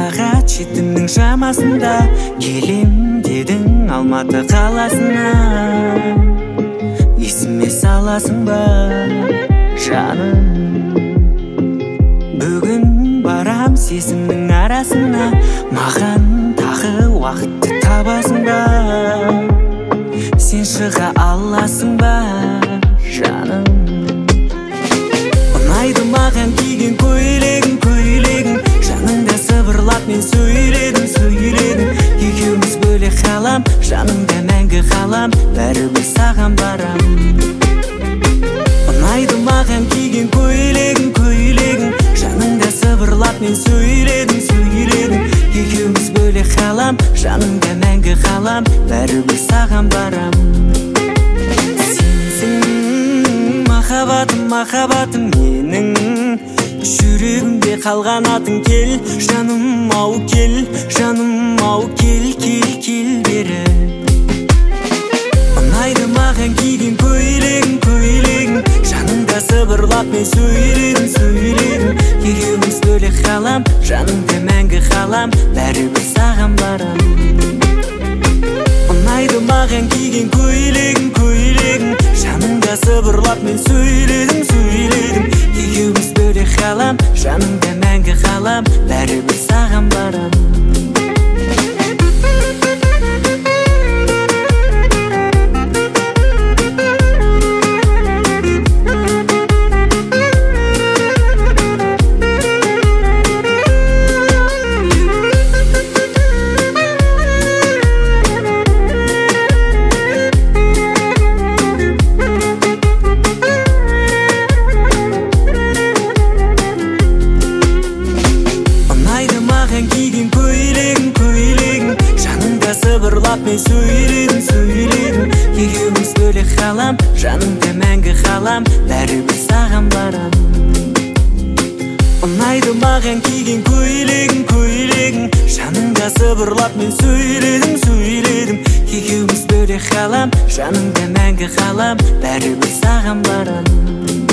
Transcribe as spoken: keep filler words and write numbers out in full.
сағат жетінің шамасында келем дедің Алматы қаласына. Есіме саласың ба жаным? Бүгін барам сезімнің арасына, маған тағы уақытты табасың ба? Сен шыға аласың ба жаным? Ұнайды маған киген көйлегің, көйлегің, жаныңда сыбырлап мен сөйледім, сөйледім. Екеуміз бөлек қалам, жаныңда мәңгі қалам, бәрібір саған барам. Ұнайды маған киген көйлегің, көйлегің, жаныңда сыбырлап мен сөйледім, сөйледім. Екеуміз бөлек қалам, жаныңда мәңгі қалам, бәрібір саған барам. Сенсің махаббатым, махаббатым менің, жүрегімде қалған атың. Кел жаным ау кел, жаным ау кел, кел, кел бері. Ұнайды маған киген көйлегің, көйлегің, жаныңда сыбырлап мен сөйледім, сөйледім. Екеуміз бөлек қалам, жаныңда мәңгі қалам, бәрібір саған барам. Ұнайды маған киген көйлегің, көйлегің, жаныңда сыбырлап мен сөйледім, сөйледім. Екеуміз бөлек қалам, жаныңда мәңгі қалам, бәрібір саған барам. Киген көйлегің, көйлегің, жаныңда сыбырлап мен сөйледім, сөйледім. Екеуміз бөлек қалам, жаныңда мәңгі қалам, бәрібір саған барам. Ұнайды маған киген көйлегің, көйлегің, жаныңда сыбырлап мен сөйледім, сөйледім. Екеуміз бөлек қалам, жаныңда мәңгі қалам, бәрібір саған барам.